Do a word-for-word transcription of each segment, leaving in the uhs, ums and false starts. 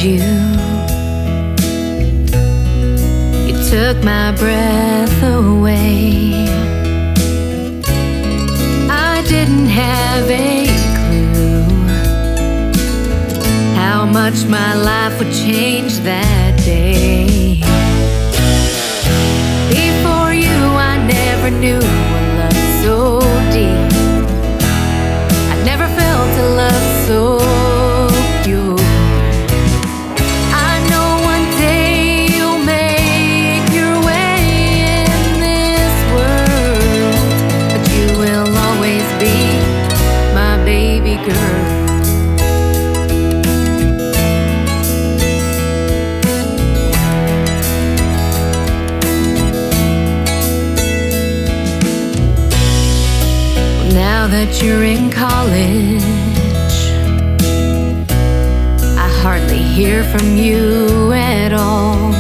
you. You took my breath away. I didn't have a clue how much my life would change that day. Before you, I never knew a love so deep. I never felt a love so pure. I know one day you'll make your way in this world, but you will always be my baby girl. Now that you're in college, I hardly hear from you at all.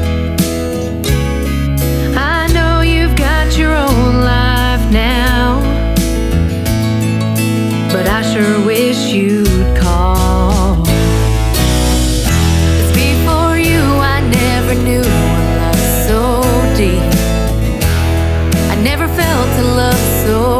I know you've got your own life now, but I sure wish you'd call. 'Cause before you, I never knew a love so deep. I never felt a love so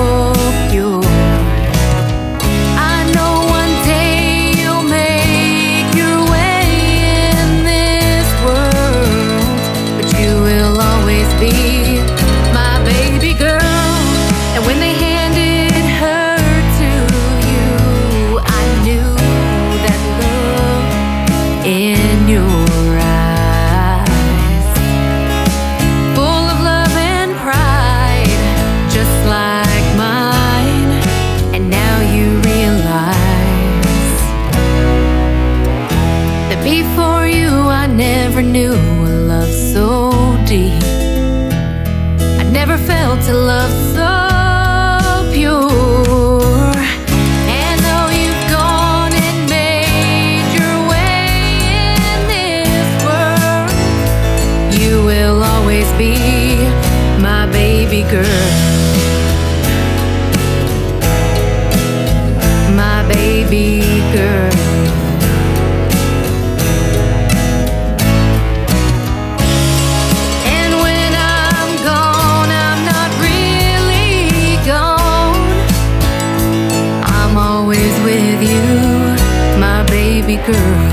knew a love so deep. I never felt a love so pure. And though you've gone and made your way in this world, you will always be my baby girl. My baby girl. Baby girl.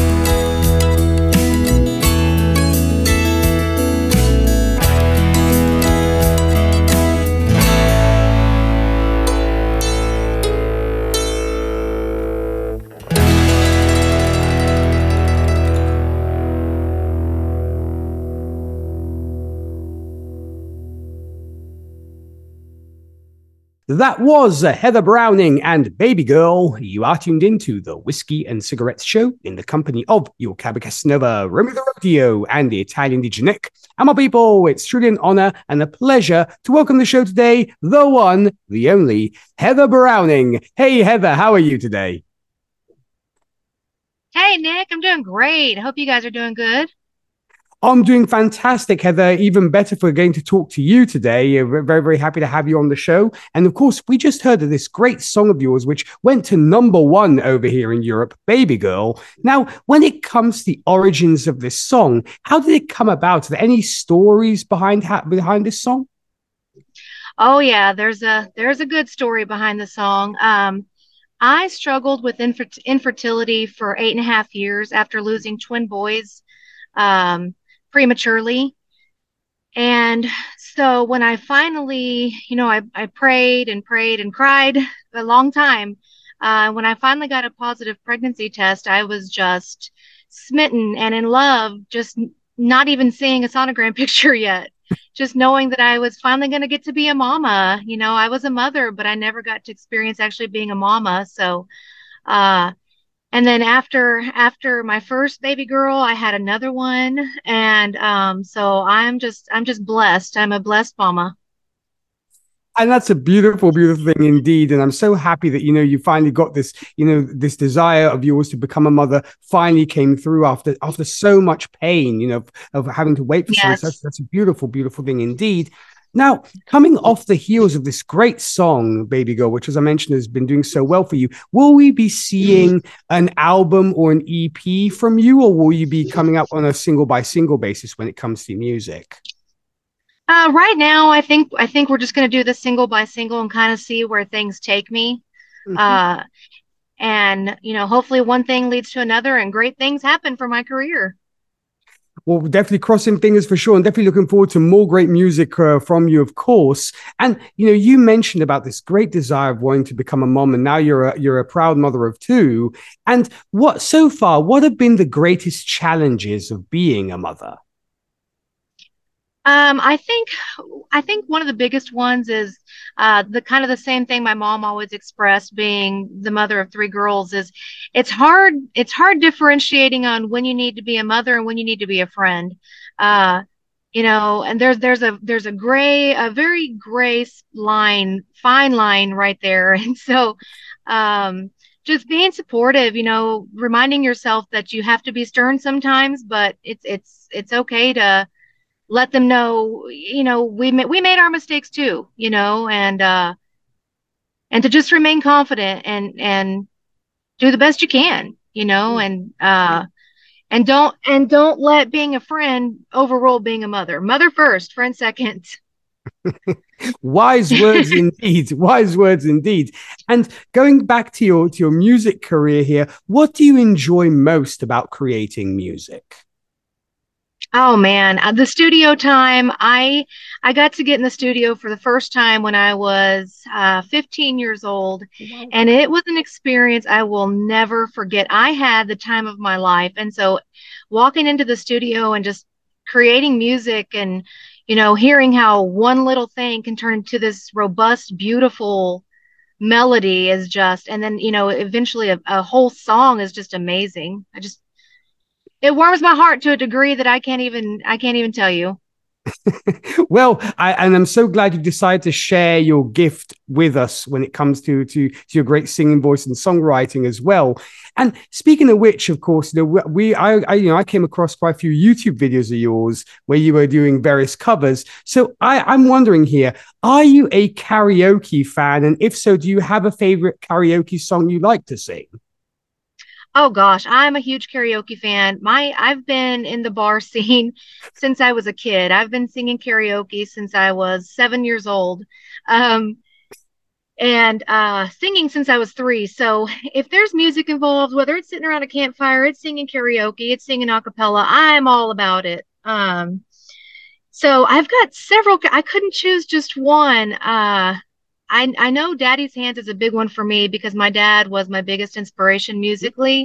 That was uh, Heather Browning and Baby Girl. You are tuned into the Whiskey and Cigarettes Show in the company of your Cabo Casanova, Remy the Rodeo, and the Italian D J Nick. And my people, it's truly an honor and a pleasure to welcome the show today, the one, the only, Heather Browning. Hey, Heather, how are you today? Hey, Nick, I'm doing great. I hope you guys are doing good. I'm doing fantastic, Heather. Even better if we're going to talk to you today. We're very, very happy to have you on the show. And of course, we just heard of this great song of yours, which went to number one over here in Europe, Baby Girl. Now, when it comes to the origins of this song, how did it come about? Are there any stories behind behind this song? Oh, yeah, there's a there's a good story behind the song. Um, I struggled with infer- infertility for eight and a half years after losing twin boys. Um, prematurely. And so when I finally, you know, I, I prayed and prayed and cried a long time. Uh, when I finally got a positive pregnancy test, I was just smitten and in love, just not even seeing a sonogram picture yet, just knowing that I was finally going to get to be a mama. You know, I was a mother, but I never got to experience actually being a mama. So, uh, And then after after my first baby girl, I had another one, and um, so I'm just I'm just blessed. I'm a blessed mama. And that's a beautiful, beautiful thing indeed. And I'm so happy that, you know, you finally got this, you know, this desire of yours to become a mother finally came through after after so much pain, you know, of having to wait for Yes. so that's, that's a beautiful, beautiful thing indeed. Now, coming off the heels of this great song, Baby Girl, which, as I mentioned, has been doing so well for you, will we be seeing an album or an E P from you, or will you be coming up on a single by single basis when it comes to music? Uh, right now, I think I think we're just going to do this single by single and kind of see where things take me. Mhm. Uh, and you know, hopefully, one thing leads to another, and great things happen for my career. Well, definitely crossing fingers for sure, and definitely looking forward to more great music uh, from you, of course. And you know, you mentioned about this great desire of wanting to become a mom, and now you're a you're a proud mother of two. And what so far? What have been the greatest challenges of being a mother? Um, I think I think one of the biggest ones is uh, the kind of the same thing my mom always expressed, being the mother of three girls, is it's hard it's hard differentiating on when you need to be a mother and when you need to be a friend. Uh, you know, and there's there's a there's a gray, a very gray line, fine line right there. And so um just being supportive, you know, reminding yourself that you have to be stern sometimes, but it's it's it's okay to let them know, you know, we ma- we made our mistakes too, you know, and uh and to just remain confident and and do the best you can, you know, and uh and don't and don't let being a friend overrule being a mother. Mother first, friend second. Wise words indeed. Wise words indeed. And going back to your to your music career here, what do you enjoy most about creating music? Oh man, uh, the studio time. I I got to get in the studio for the first time when I was uh, fifteen years old, Wow. and it was an experience I will never forget. I had the time of my life, and so walking into the studio and just creating music and you know hearing how one little thing can turn into this robust, beautiful melody is just, and then you know eventually a, a whole song is just amazing. I just it warms my heart to a degree that I can't even I can't even tell you. Well, I, and I'm so glad you decided to share your gift with us when it comes to, to to your great singing voice and songwriting as well. And speaking of which, of course, you know, we I, I you know I came across quite a few YouTube videos of yours where you were doing various covers. So I, I'm wondering here, are you a karaoke fan? And if so, do you have a favorite karaoke song you like to sing? Oh gosh, I'm a huge karaoke fan. My I've been in the bar scene since I was a kid. I've been singing karaoke since I was seven years old. Um, and uh, singing since I was three. So if there's music involved, whether it's sitting around a campfire, it's singing karaoke, it's singing a cappella, I'm all about it. Um, so I've got several. I couldn't choose just one. Uh, I I know Daddy's Hands is a big one for me because my dad was my biggest inspiration musically.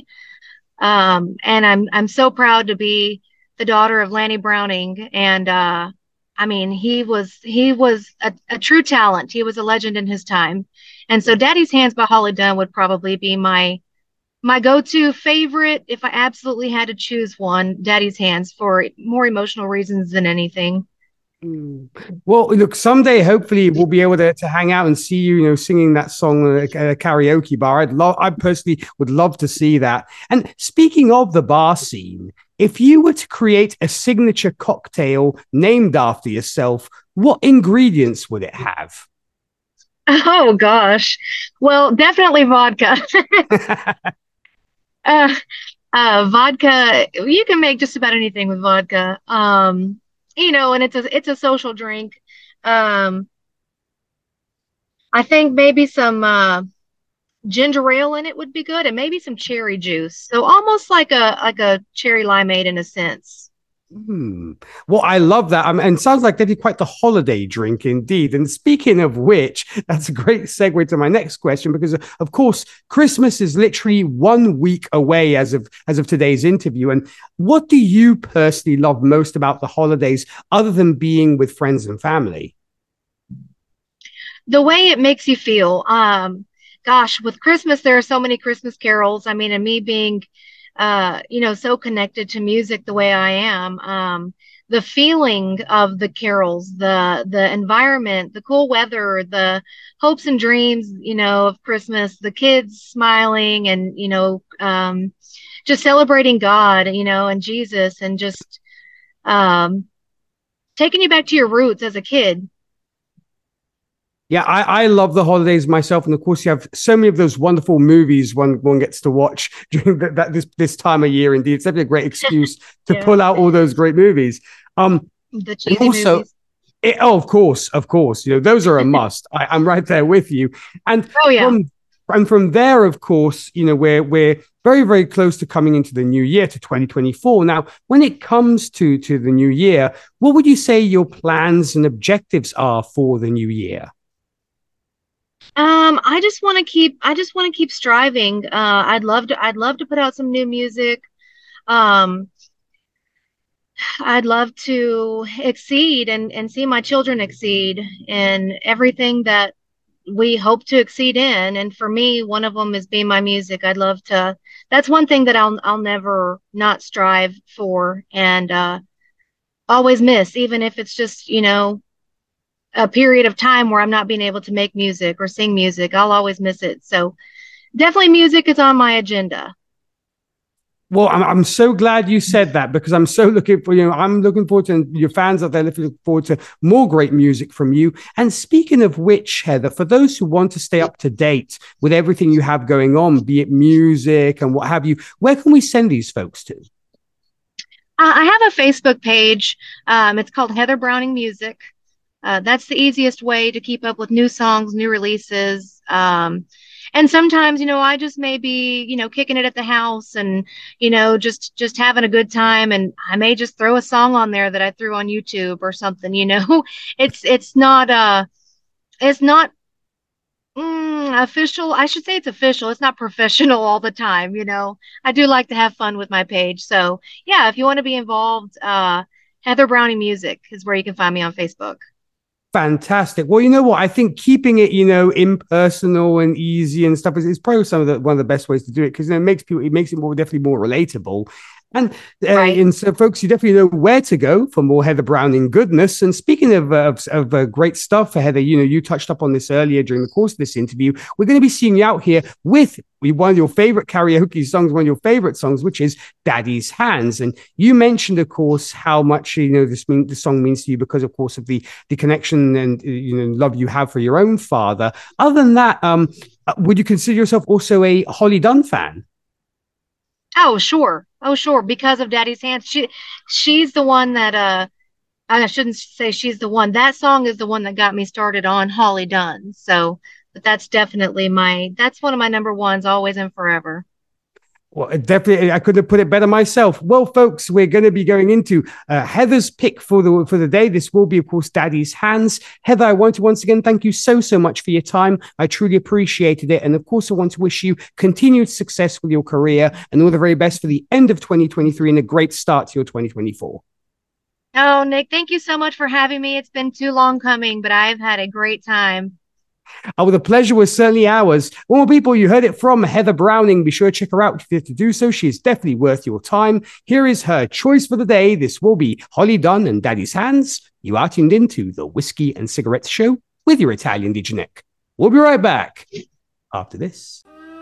Um, and I'm I'm so proud to be the daughter of Lanny Browning. And uh, I mean, he was he was a, a true talent. He was a legend in his time. And so Daddy's Hands by Holly Dunn would probably be my my go-to favorite if I absolutely had to choose one, Daddy's Hands, for more emotional reasons than anything. Mm. Well, look, someday hopefully we'll be able to, to hang out and see you, you know, singing that song at a karaoke bar. I'd love, I personally would love to see that. And speaking of the bar scene, if you were to create a signature cocktail named after yourself, what ingredients would it have? Oh gosh. Well, definitely vodka. uh, uh, vodka, you can make just about anything with vodka. Um, you know, and it's a it's a social drink. Um, I think maybe some uh, ginger ale in it would be good, and maybe some cherry juice. So almost like a like a cherry limeade in a sense. Hmm. Well, I love that. Um, and sounds like that'd be quite the holiday drink indeed. And speaking of which, that's a great segue to my next question, because of course, Christmas is literally one week away as of as of today's interview. And what do you personally love most about the holidays, other than being with friends and family? The way it makes you feel. Um, gosh, with Christmas, there are so many Christmas carols. I mean, and me being, uh, you know, so connected to music the way I am, um, the feeling of the carols, the the environment, the cool weather, the hopes and dreams, you know, of Christmas, the kids smiling and, you know, um, just celebrating God, you know, and Jesus, and just um, taking you back to your roots as a kid. Yeah, I, I love the holidays myself, and of course, you have so many of those wonderful movies one one gets to watch during the, that this this time of year. Indeed, it's definitely a great excuse to Yeah. pull out all those great movies. Um, The and cheesy also, movies. it, oh, of course, of course, you know those are a must. I, I'm right there with you. And Oh yeah. from and from there, of course, you know we're we're very very close to coming into the new year, to twenty twenty-four. Now, when it comes to to the new year, what would you say your plans and objectives are for the new year? Um, I just want to keep I just want to keep striving. Uh, I'd love to I'd love to put out some new music. Um, I'd love to exceed and and see my children exceed in everything that we hope to exceed in. And for me, one of them is being my music. I'd love to. That's one thing that I'll I'll never not strive for and uh, always miss, even if it's just, you know, a period of time where I'm not being able to make music or sing music. I'll always miss it. So definitely music is on my agenda. Well, I'm, I'm so glad you said that, because I'm so looking for, you know, I'm looking forward to, and your fans out there looking forward to more great music from you. And speaking of which, Heather, for those who want to stay up to date with everything you have going on, be it music and what have you, where can we send these folks to? Uh, I have a Facebook page. Um, it's called Heather Browning Music. Uh, that's the easiest way to keep up with new songs, new releases. Um, and sometimes, you know, I just may be, you know, kicking it at the house and, you know, just just having a good time. And I may just throw a song on there that I threw on YouTube or something. You know, it's it's not uh it's not mm, official. I should say it's official. It's not professional all the time. You know, I do like to have fun with my page. So yeah, if you want to be involved, uh, Heather Browning Music is where you can find me on Facebook. Fantastic. Well, you know what? I think keeping it, you know, impersonal and easy and stuff is, is probably some of the one of the best ways to do it, because, you know, it makes people, it makes it more, definitely more relatable. And uh, Right. and so, folks, you definitely know where to go for more Heather Browning goodness. And speaking of uh, of, of uh, great stuff for Heather, you know, you touched up on this earlier during the course of this interview. We're going to be seeing you out here with one of your favorite karaoke songs, one of your favorite songs, which is Daddy's Hands. And you mentioned, of course, how much, you know, this mean, the song means to you because, of course, of the the connection and, you know, love you have for your own father. Other than that, um, would you consider yourself also a Holly Dunn fan? Oh, sure. Oh, sure. Because of Daddy's Hands. She she's the one that uh I shouldn't say she's the one. That song is the one that got me started on Holly Dunn. So, but that's definitely my that's one of my number ones, always and forever. Well, definitely, I couldn't have put it better myself. Well, folks, we're going to be going into uh, Heather's pick for the for the day. This will be, of course, Daddy's Hands. Heather, I want to once again thank you so, so much for your time. I truly appreciated it. And of course, I want to wish you continued success with your career and all the very best for the end of twenty twenty-three and a great start to your twenty twenty-four. Oh, Nick, thank you so much for having me. It's been too long coming, but I've had a great time. Oh, well, the pleasure was certainly ours. Well, people, you heard it from Heather Browning. Be sure to check her out if you have to do so. She is definitely worth your time. Here is her choice for the day. This will be Holly Dunn and Daddy's Hands. You are tuned into the Whiskey and Cigarettes Show with your Italian D J Nick. We'll be right back after this.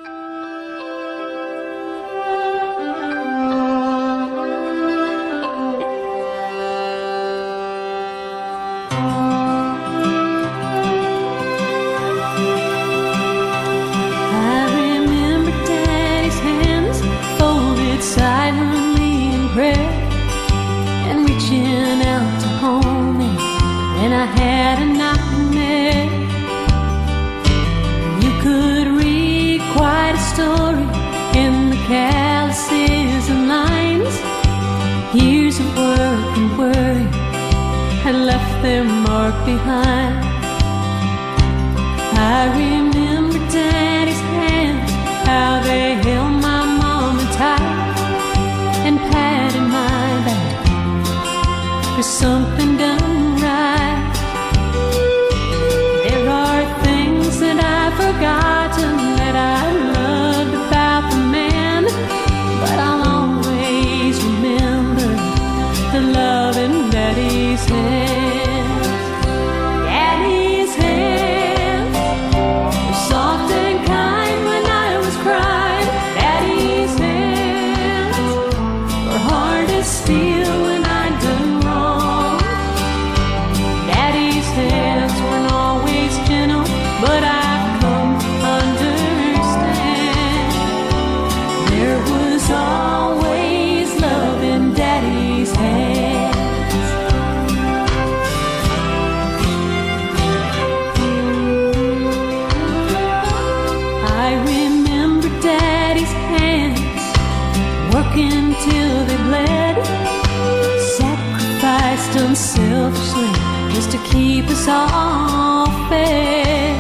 Silently in prayer and reaching out to hold me, and I had a nightmare. You could read quite a story in the calluses and lines. Years of work and worry had left their mark behind. I remember Daddy's hands, how they held my mama tight and patted my back for something done right. There are things that I've forgotten that I loved about the man, but I'll always remember the love in Daddy's hands. Daddy's hands were soft and kind when I was crying. Daddy's hands hard as steel when I'd done wrong. Daddy's hands weren't always gentle just to keep us all fed.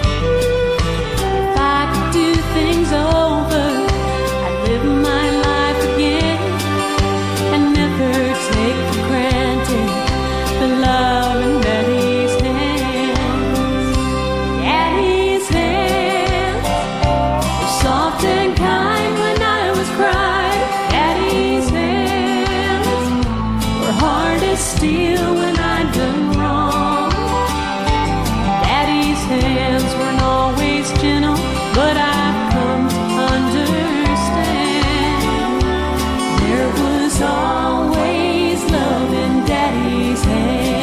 If I could do things over, I'd live my life again and never take for granted the love in Daddy's hands. Daddy's hands were soft and kind when I was crying. Daddy's hands were hard as steel when I'd done wrong. Daddy's hands weren't always gentle, but I've come to understand there was always love in Daddy's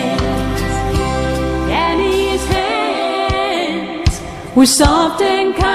hands. Daddy's hands were soft and kind.